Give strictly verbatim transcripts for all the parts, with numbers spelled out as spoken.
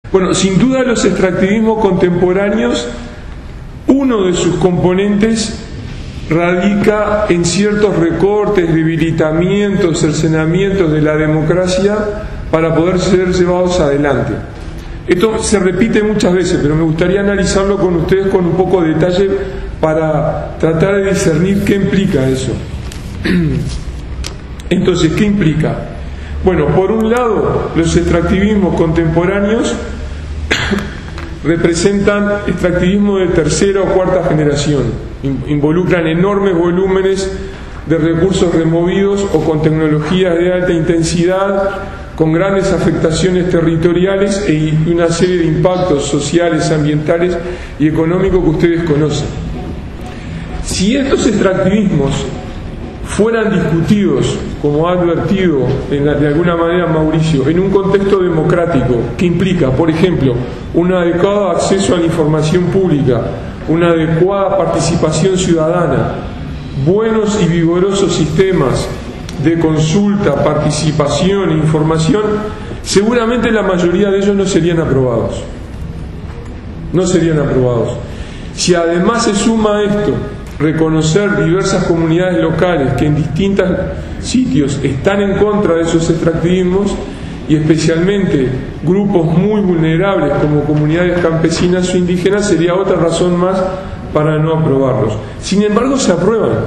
Bueno, sin duda los extractivismos contemporáneos, uno de sus componentes radica en ciertos recortes, debilitamientos, cercenamientos de la democracia para poder ser llevados adelante. Esto se repite muchas veces, pero me gustaría analizarlo con ustedes con un poco de detalle para tratar de discernir qué implica eso. Entonces, ¿qué implica? Bueno, por un lado, los extractivismos contemporáneos representan extractivismo de tercera o cuarta generación. Involucran enormes volúmenes de recursos removidos o con tecnologías de alta intensidad, con grandes afectaciones territoriales e una serie de impactos sociales, ambientales y económicos que ustedes conocen. Si estos extractivismos fueran discutidos, como ha advertido en la, de alguna manera Mauricio, en un contexto democrático, que implica, por ejemplo, un adecuado acceso a la información pública, una adecuada participación ciudadana, buenos y vigorosos sistemas de consulta, participación e información, seguramente la mayoría de ellos no serían aprobados. No serían aprobados. Si además se suma a esto reconocer diversas comunidades locales que en distintos sitios están en contra de esos extractivismos, y especialmente grupos muy vulnerables como comunidades campesinas o indígenas, sería otra razón más para no aprobarlos. Sin embargo, se aprueban.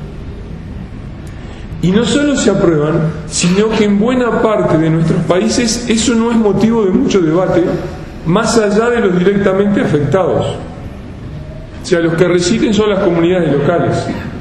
Y no solo se aprueban, sino que en buena parte de nuestros países eso no es motivo de mucho debate, más allá de los directamente afectados. O sea, los que reciben son las comunidades locales.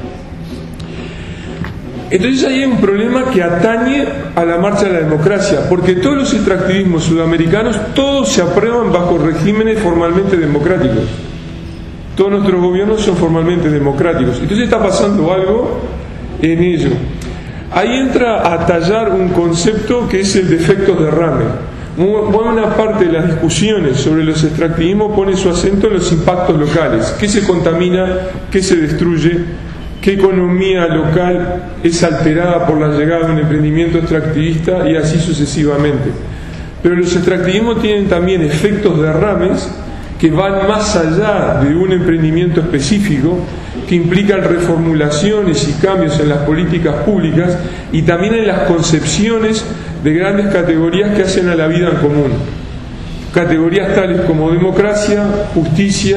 Entonces ahí hay un problema que atañe a la marcha de la democracia, porque todos los extractivismos sudamericanos, todos se aprueban bajo regímenes formalmente democráticos. Todos nuestros gobiernos son formalmente democráticos. Entonces está pasando algo en ello. Ahí entra a tallar un concepto que es el de efectos derrame. Buena parte de las discusiones sobre los extractivismos pone su acento en los impactos locales. ¿Qué se contamina? ¿Qué se destruye? ¿Qué economía local es alterada por la llegada de un emprendimiento extractivista? Y así sucesivamente. Pero los extractivismos tienen también efectos derrames que van más allá de un emprendimiento específico, que implican reformulaciones y cambios en las políticas públicas y también en las concepciones de grandes categorías que hacen a la vida en común. Categorías tales como democracia, justicia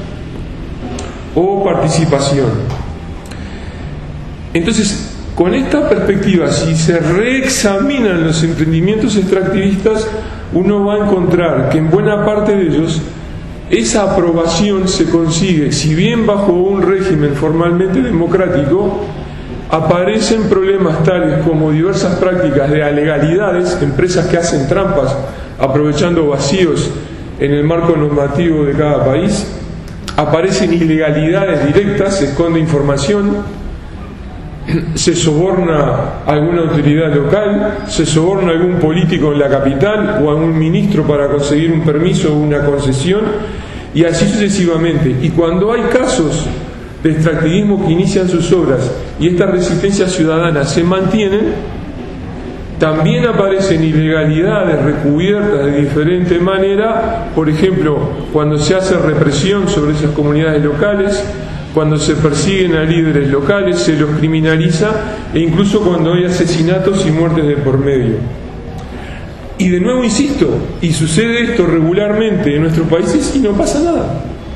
o participación. Entonces, con esta perspectiva, si se reexaminan los emprendimientos extractivistas, uno va a encontrar que en buena parte de ellos esa aprobación se consigue, si bien bajo un régimen formalmente democrático, aparecen problemas tales como diversas prácticas de alegalidades, empresas que hacen trampas aprovechando vacíos en el marco normativo de cada país, aparecen ilegalidades directas, se esconde información, se soborna a alguna autoridad local, se soborna a algún político en la capital o a algún ministro para conseguir un permiso o una concesión, y así sucesivamente. Y cuando hay casos de extractivismo que inician sus obras y estas resistencias ciudadanas se mantienen, también aparecen ilegalidades recubiertas de diferente manera, por ejemplo, cuando se hace represión sobre esas comunidades locales, cuando se persiguen a líderes locales, se los criminaliza, e incluso cuando hay asesinatos y muertes de por medio. Y de nuevo insisto, y sucede esto regularmente en nuestros países y no pasa nada.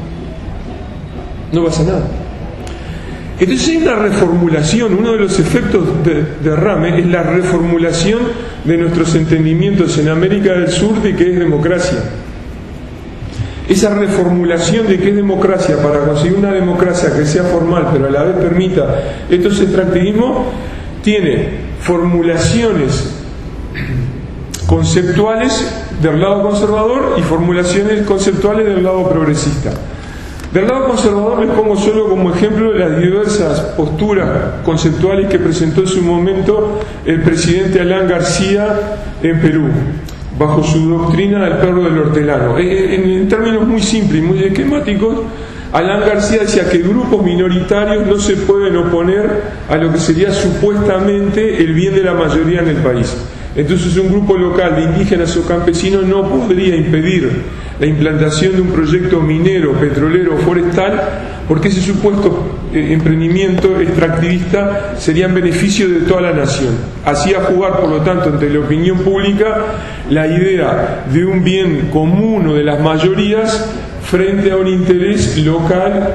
No pasa nada. Entonces hay una reformulación, uno de los efectos de derrame es la reformulación de nuestros entendimientos en América del Sur de qué es democracia. Esa reformulación de qué es democracia para conseguir una democracia que sea formal pero a la vez permita estos extractivismos, tiene formulaciones conceptuales del lado conservador y formulaciones conceptuales del lado progresista. Del lado conservador les pongo solo como ejemplo las diversas posturas conceptuales que presentó en su momento el presidente Alan García en Perú, bajo su doctrina del perro del hortelano. En términos muy simples y muy esquemáticos, Alan García decía que grupos minoritarios no se pueden oponer a lo que sería supuestamente el bien de la mayoría en el país. Entonces un grupo local de indígenas o campesinos no podría impedir la implantación de un proyecto minero, petrolero o forestal, porque ese supuesto eh, emprendimiento extractivista sería en beneficio de toda la nación. Hacía jugar, por lo tanto, entre la opinión pública la idea de un bien común o de las mayorías frente a un interés local,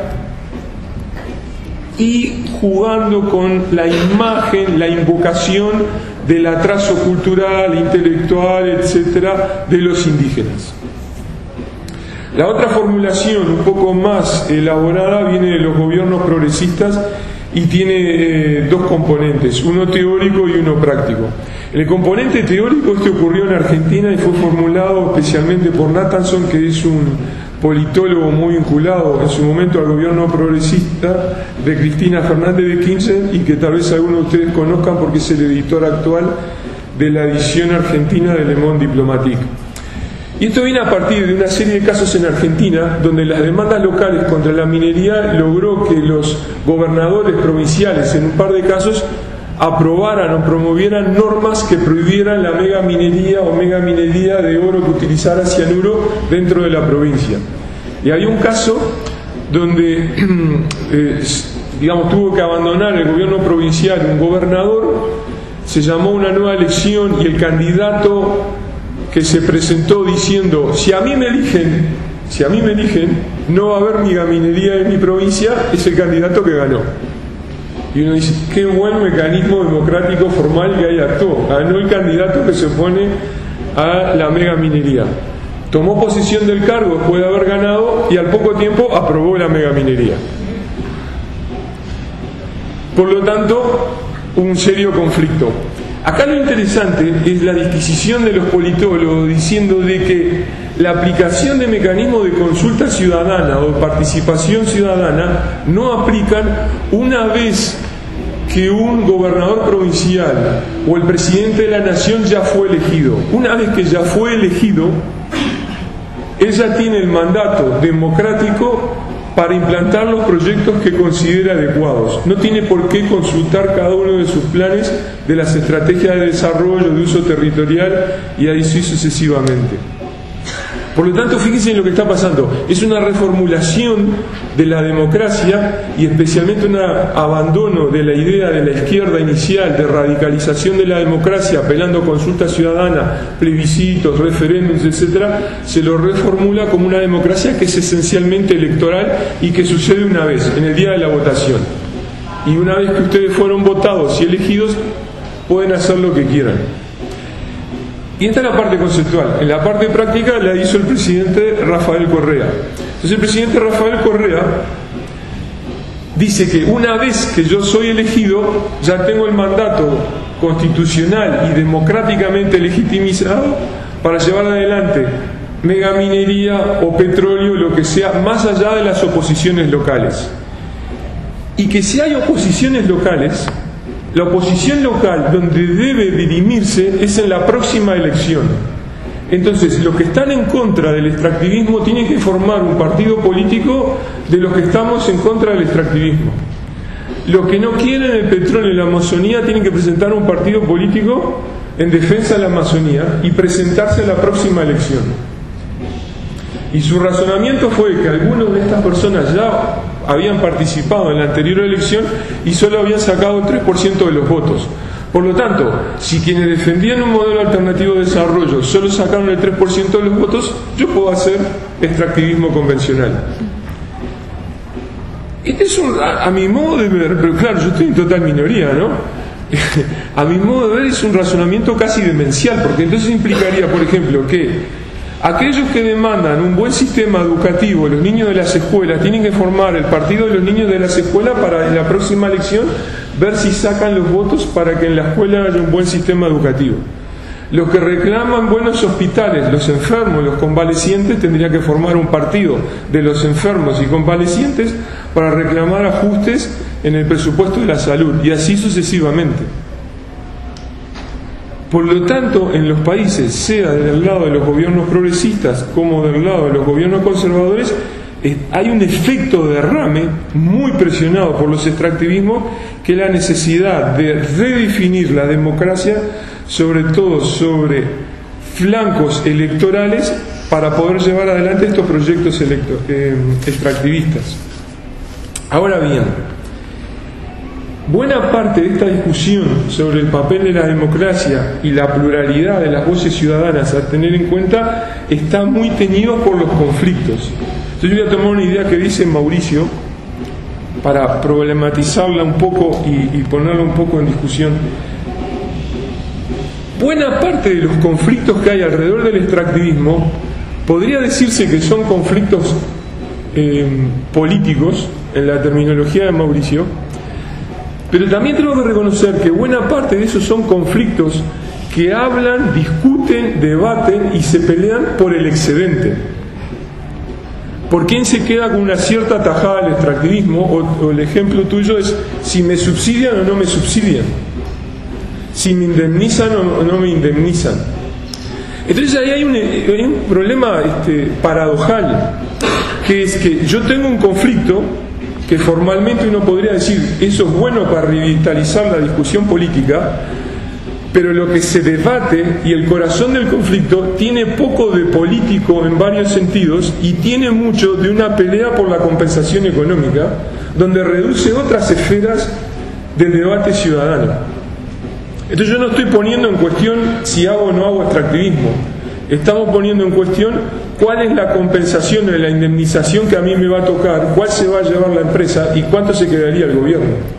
y jugando con la imagen, la invocación del atraso cultural, intelectual, etcétera, de los indígenas. La otra formulación, un poco más elaborada, viene de los gobiernos progresistas y tiene eh, dos componentes, uno teórico y uno práctico. El componente teórico, este ocurrió en Argentina y fue formulado especialmente por Nathanson, que es un politólogo muy vinculado en su momento al gobierno progresista de Cristina Fernández de Kirchner, y que tal vez algunos de ustedes conozcan porque es el editor actual de la edición argentina de Le Monde Diplomatique. Y esto viene a partir de una serie de casos en Argentina donde las demandas locales contra la minería logró que los gobernadores provinciales, en un par de casos, aprobaran o promovieran normas que prohibieran la megaminería o megaminería de oro que utilizara cianuro dentro de la provincia. Y hay un caso donde eh, digamos, tuvo que abandonar el gobierno provincial un gobernador, se llamó una nueva elección y el candidato que se presentó diciendo: si a mí me eligen, si a mí me eligen, no va a haber megaminería en mi provincia, es el candidato que ganó. Y uno dice, qué buen mecanismo democrático formal que ahí actuó. Ganó el candidato que se opone a la megaminería. Tomó posesión del cargo después de haber ganado y al poco tiempo aprobó la megaminería. Por lo tanto, un serio conflicto. Acá lo interesante es la disquisición de los politólogos diciendo de que la aplicación de mecanismos de consulta ciudadana o de participación ciudadana no aplican una vez que un gobernador provincial o el presidente de la nación ya fue elegido. Una vez que ya fue elegido, él ya tiene el mandato democrático para implantar los proyectos que considera adecuados. No tiene por qué consultar cada uno de sus planes, de las estrategias de desarrollo, de uso territorial y así sucesivamente. Por lo tanto, fíjense en lo que está pasando. Es una reformulación de la democracia y especialmente un abandono de la idea de la izquierda inicial de radicalización de la democracia, apelando a consulta ciudadana, plebiscitos, referéndums, etcétera. Se lo reformula como una democracia que es esencialmente electoral y que sucede una vez, en el día de la votación. Y una vez que ustedes fueron votados y elegidos, pueden hacer lo que quieran. Y esta es la parte conceptual. En la parte práctica la hizo el presidente Rafael Correa. Entonces el presidente Rafael Correa dice que una vez que yo soy elegido, ya tengo el mandato constitucional y democráticamente legitimizado para llevar adelante megaminería o petróleo, lo que sea, más allá de las oposiciones locales. Y que si hay oposiciones locales, la oposición local donde debe dirimirse es en la próxima elección. Entonces, los que están en contra del extractivismo tienen que formar un partido político de los que estamos en contra del extractivismo. Los que no quieren el petróleo en la Amazonía tienen que presentar un partido político en defensa de la Amazonía y presentarse en la próxima elección. Y su razonamiento fue que algunas de estas personas ya habían participado en la anterior elección y solo habían sacado el tres por ciento de los votos. Por lo tanto, si quienes defendían un modelo alternativo de desarrollo solo sacaron el tres por ciento de los votos, yo puedo hacer extractivismo convencional. Este es un, a, a mi modo de ver, pero claro, yo estoy en total minoría, ¿no? A mi modo de ver es un razonamiento casi demencial, porque entonces implicaría, por ejemplo, que aquellos que demandan un buen sistema educativo, los niños de las escuelas, tienen que formar el partido de los niños de las escuelas para en la próxima elección ver si sacan los votos para que en la escuela haya un buen sistema educativo. Los que reclaman buenos hospitales, los enfermos, los convalecientes, tendrían que formar un partido de los enfermos y convalecientes para reclamar ajustes en el presupuesto de la salud, y así sucesivamente. Por lo tanto, en los países, sea del lado de los gobiernos progresistas como del lado de los gobiernos conservadores, hay un efecto derrame muy presionado por los extractivismos, que es la necesidad de redefinir la democracia, sobre todo sobre flancos electorales, para poder llevar adelante estos proyectos electo, eh, extractivistas. Ahora bien, buena parte de esta discusión sobre el papel de la democracia y la pluralidad de las voces ciudadanas a tener en cuenta está muy teñido por los conflictos. Entonces yo voy a tomar una idea que dice Mauricio para problematizarla un poco y, y ponerla un poco en discusión. Buena parte de los conflictos que hay alrededor del extractivismo podría decirse que son conflictos eh, políticos, en la terminología de Mauricio, pero también tengo que reconocer que buena parte de esos son conflictos que hablan, discuten, debaten y se pelean por el excedente. ¿Por quién se queda con una cierta tajada del extractivismo? O, o el ejemplo tuyo es si me subsidian o no me subsidian, si me indemnizan o no me indemnizan. Entonces ahí hay un, hay un problema este, paradojal, que es que yo tengo un conflicto que formalmente uno podría decir eso es bueno para revitalizar la discusión política, pero lo que se debate y el corazón del conflicto tiene poco de político en varios sentidos y tiene mucho de una pelea por la compensación económica, donde reduce otras esferas del debate ciudadano. Entonces yo no estoy poniendo en cuestión si hago o no hago extractivismo, estamos poniendo en cuestión cuál es la compensación o la indemnización que a mí me va a tocar, cuál se va a llevar la empresa y cuánto se quedaría el gobierno.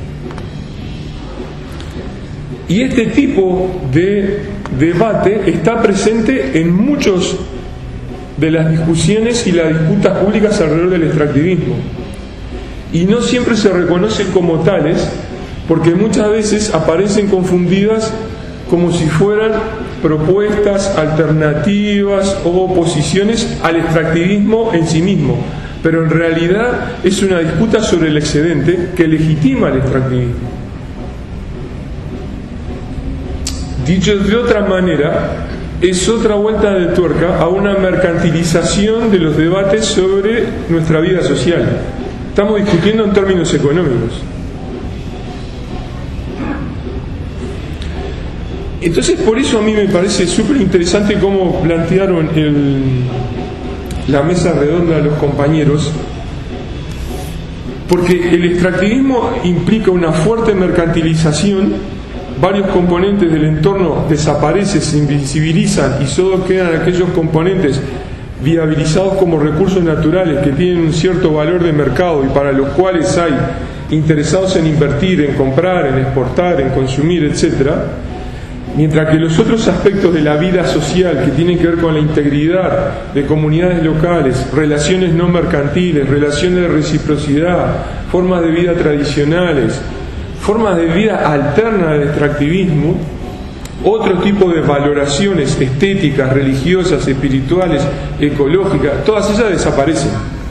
Y este tipo de debate está presente en muchas de las discusiones y las disputas públicas alrededor del extractivismo. Y no siempre se reconocen como tales, porque muchas veces aparecen confundidas como si fueran propuestas alternativas o oposiciones al extractivismo en sí mismo, pero en realidad es una disputa sobre el excedente que legitima el extractivismo. Dicho de otra manera, es otra vuelta de tuerca a una mercantilización de los debates sobre nuestra vida social. Estamos discutiendo en términos económicos. Entonces, por eso a mí me parece súper interesante cómo plantearon el, la mesa redonda de los compañeros, porque el extractivismo implica una fuerte mercantilización, varios componentes del entorno desaparecen, se invisibilizan y solo quedan aquellos componentes viabilizados como recursos naturales que tienen un cierto valor de mercado y para los cuales hay interesados en invertir, en comprar, en exportar, en consumir, etcétera. Mientras que los otros aspectos de la vida social que tienen que ver con la integridad de comunidades locales, relaciones no mercantiles, relaciones de reciprocidad, formas de vida tradicionales, formas de vida alternas del extractivismo, otro tipo de valoraciones estéticas, religiosas, espirituales, ecológicas, todas ellas desaparecen.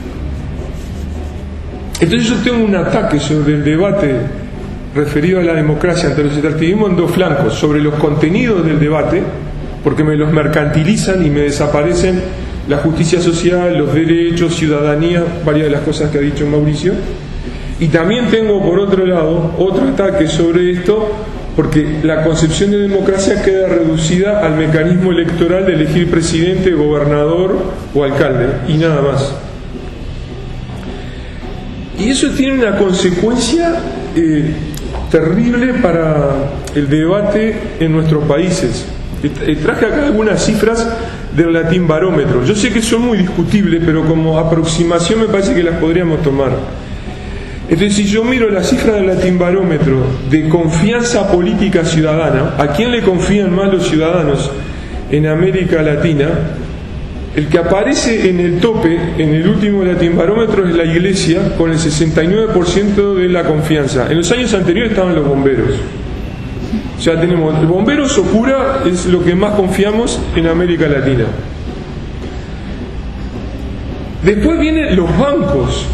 Entonces yo tengo un ataque sobre el debate referido a la democracia ante los extractivismos en dos flancos: sobre los contenidos del debate, porque me los mercantilizan y me desaparecen la justicia social, los derechos, ciudadanía, varias de las cosas que ha dicho Mauricio. Y también tengo por otro lado otro ataque sobre esto, porque la concepción de democracia queda reducida al mecanismo electoral de elegir presidente, gobernador o alcalde, y nada más. Y eso tiene una consecuencia eh, terrible para el debate en nuestros países. Traje acá algunas cifras del Latin Barómetro. Yo sé que son muy discutibles, pero como aproximación me parece que las podríamos tomar. Entonces, si yo miro la cifra del Latin Barómetro de confianza política ciudadana, ¿a quién le confían más los ciudadanos en América Latina? El que aparece en el tope, en el último Latin Barómetro, es la Iglesia, con el sesenta y nueve por ciento de la confianza. En los años anteriores estaban los bomberos. O sea, tenemos el bomberos o cura, es lo que más confiamos en América Latina. Después vienen los bancos,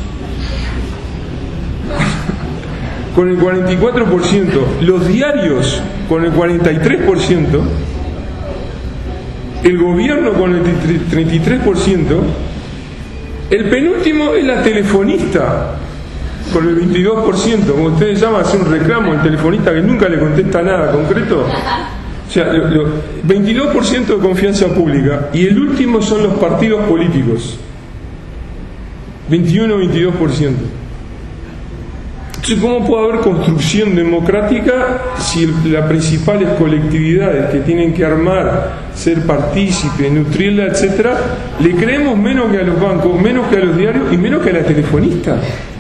con el cuarenta y cuatro por ciento, los diarios con el cuarenta y tres por ciento, el gobierno con el treinta y tres por ciento El penúltimo es la telefonista, con el veintidós por ciento. Como ustedes llaman, hacer un reclamo al telefonista que nunca le contesta nada concreto. O sea, lo, lo, veintidós por ciento de confianza pública. Y el último son los partidos políticos, veintiuno a veintidós por ciento. Entonces, ¿cómo puede haber construcción democrática si las principales colectividades que tienen que armar, ser partícipes, nutrirla, etcétera, le creemos menos que a los bancos, menos que a los diarios y menos que a la telefonista?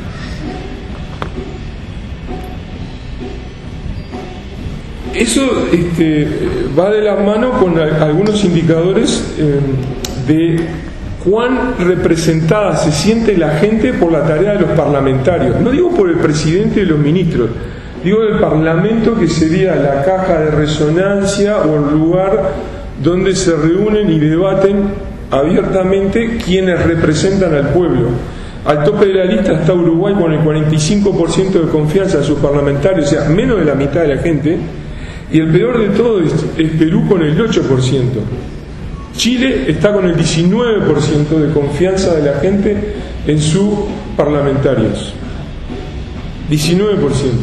Eso este, va de la mano con a, algunos indicadores eh, de cuán representada se siente la gente por la tarea de los parlamentarios. No digo por el presidente y los ministros, digo del parlamento, que sería la caja de resonancia o el lugar donde se reúnen y debaten abiertamente quienes representan al pueblo. Al tope de la lista está Uruguay con el cuarenta y cinco por ciento de confianza de sus parlamentarios, o sea, menos de la mitad de la gente. Y el peor de todo es, es Perú con el ocho por ciento. Chile está con el diecinueve por ciento de confianza de la gente en sus parlamentarios. diecinueve por ciento.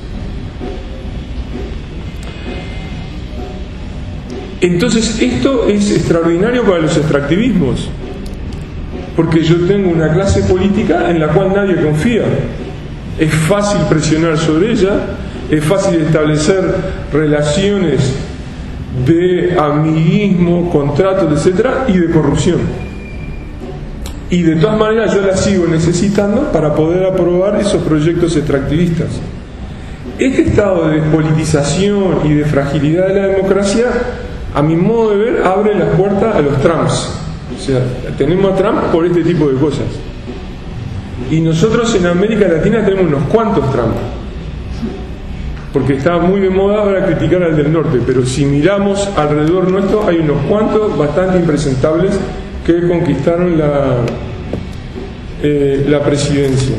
Entonces, esto es extraordinario para los extractivismos, porque yo tengo una clase política en la cual nadie confía. Es fácil presionar sobre ella, es fácil establecer relaciones de amiguismo, contratos, etcétera, y de corrupción. Y de todas maneras yo la sigo necesitando para poder aprobar esos proyectos extractivistas. Este estado de despolitización y de fragilidad de la democracia, a mi modo de ver, abre las puertas a los Trumps. O sea, tenemos a Trump por este tipo de cosas. Y nosotros en América Latina tenemos unos cuantos Trump, porque está muy de moda ahora criticar al del norte, pero si miramos alrededor nuestro hay unos cuantos bastante impresentables que conquistaron la, eh, la presidencia.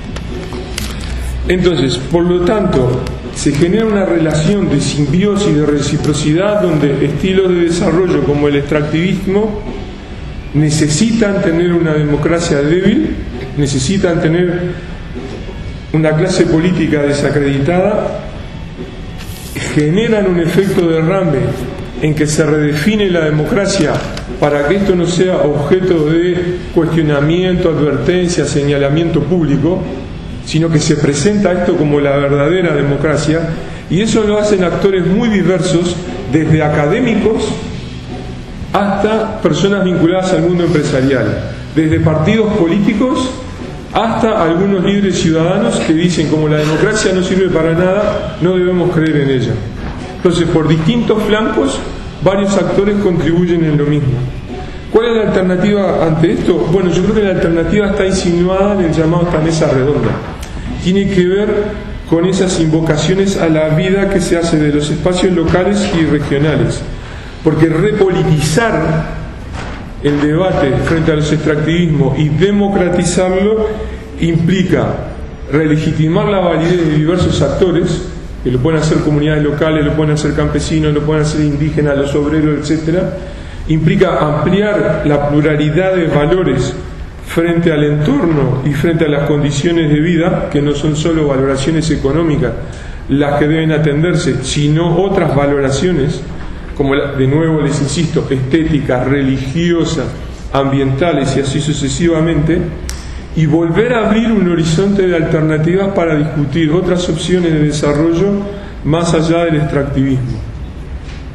Entonces, por lo tanto, se genera una relación de simbiosis, de reciprocidad, donde estilos de desarrollo como el extractivismo necesitan tener una democracia débil, necesitan tener una clase política desacreditada, generan un efecto derrame en que se redefine la democracia para que esto no sea objeto de cuestionamiento, advertencia, señalamiento público, sino que se presenta esto como la verdadera democracia, y eso lo hacen actores muy diversos, desde académicos hasta personas vinculadas al mundo empresarial, desde partidos políticos hasta algunos líderes ciudadanos que dicen, como la democracia no sirve para nada, no debemos creer en ella. Entonces, por distintos flancos, varios actores contribuyen en lo mismo. ¿Cuál es la alternativa ante esto? Bueno, yo creo que la alternativa está insinuada en el llamado esta mesa redonda. Tiene que ver con esas invocaciones a la vida que se hace de los espacios locales y regionales. Porque repolitizar el debate frente a los extractivismos y democratizarlo implica relegitimar la validez de diversos actores, que lo pueden hacer comunidades locales, lo pueden hacer campesinos, lo pueden hacer indígenas, los obreros, etcétera. Implica ampliar la pluralidad de valores frente al entorno y frente a las condiciones de vida, que no son solo valoraciones económicas las que deben atenderse, sino otras valoraciones, como la, de nuevo les insisto, estéticas, religiosas, ambientales y así sucesivamente, y volver a abrir un horizonte de alternativas para discutir otras opciones de desarrollo más allá del extractivismo.